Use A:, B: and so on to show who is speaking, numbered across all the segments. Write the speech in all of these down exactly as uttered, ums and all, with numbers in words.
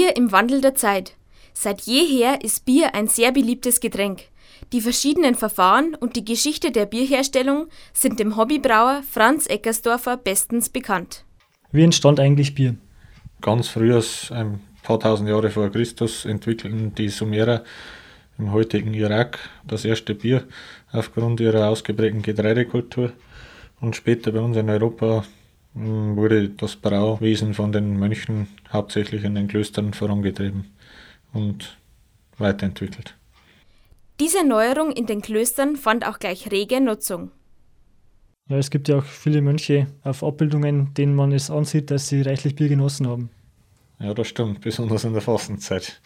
A: Bier im Wandel der Zeit. Seit jeher ist Bier ein sehr beliebtes Getränk. Die verschiedenen Verfahren und die Geschichte der Bierherstellung sind dem Hobbybrauer Franz Eckersdorfer bestens bekannt.
B: Wie entstand eigentlich Bier?
C: Ganz früh, ein paar tausend Jahre vor Christus, entwickelten die Sumerer im heutigen Irak das erste Bier aufgrund ihrer ausgeprägten Getreidekultur. Und später bei uns in Europa wurde das Brauwesen von den Mönchen hauptsächlich in den Klöstern vorangetrieben und weiterentwickelt.
A: Diese Neuerung in den Klöstern fand auch gleich rege Nutzung.
B: Ja, es gibt ja auch viele Mönche auf Abbildungen, denen man es ansieht, dass sie reichlich Bier genossen haben.
C: Ja, das stimmt, besonders in der Fastenzeit.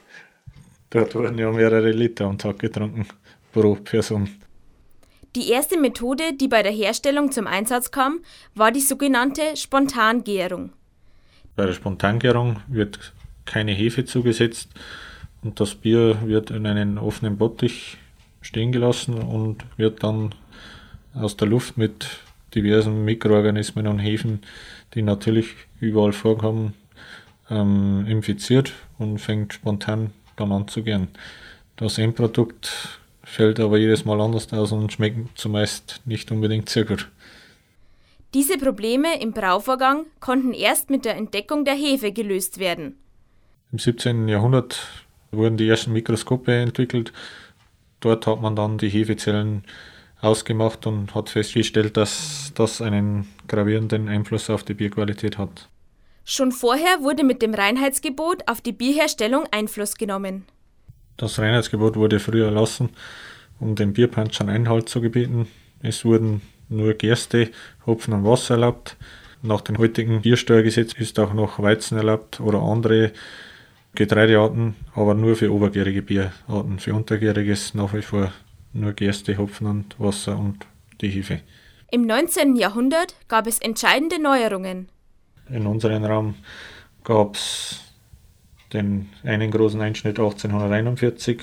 C: Dort wurden ja mehrere Liter am Tag getrunken, pro Person.
A: Die erste Methode, die bei der Herstellung zum Einsatz kam, war die sogenannte Spontangärung.
C: Bei der Spontangärung wird keine Hefe zugesetzt und das Bier wird in einen offenen Bottich stehen gelassen und wird dann aus der Luft mit diversen Mikroorganismen und Hefen, die natürlich überall vorkommen, ähm, infiziert und fängt spontan dann an zu gären. Das Endprodukt fällt aber jedes Mal anders aus und schmeckt zumeist nicht unbedingt sehr gut.
A: Diese Probleme im Brauvorgang konnten erst mit der Entdeckung der Hefe gelöst werden.
C: Im siebzehnten Jahrhundert wurden die ersten Mikroskope entwickelt. Dort hat man dann die Hefezellen ausgemacht und hat festgestellt, dass das einen gravierenden Einfluss auf die Bierqualität hat.
A: Schon vorher wurde mit dem Reinheitsgebot auf die Bierherstellung Einfluss genommen.
C: Das Reinheitsgebot wurde früher erlassen, um den Bierpanschern Einhalt zu gebieten. Es wurden nur Gerste, Hopfen und Wasser erlaubt. Nach dem heutigen Biersteuergesetz ist auch noch Weizen erlaubt oder andere Getreidearten, aber nur für obergärige Bierarten. Für untergäriges nach wie vor nur Gerste, Hopfen und Wasser und die Hefe.
A: Im neunzehnten Jahrhundert gab es entscheidende Neuerungen.
C: In unserem Raum gab es den einen großen Einschnitt achtzehnhunderteinundvierzig.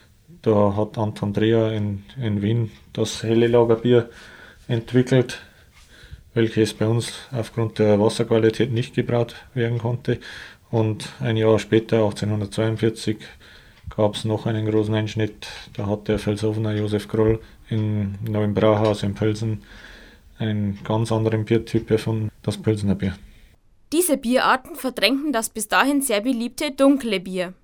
C: Da hat Anton Dreher in, in Wien das helle Lagerbier entwickelt, welches bei uns aufgrund der Wasserqualität nicht gebraut werden konnte. Und ein Jahr später, achtzehnhundertzweiundvierzig, gab es noch einen großen Einschnitt. Da hat der Velshofener Josef Groll im neuen Brauhaus in Pölsen einen ganz anderen Biertyp erfunden, das Pölsener Bier.
A: Diese Bierarten verdrängten das bis dahin sehr beliebte dunkle Bier.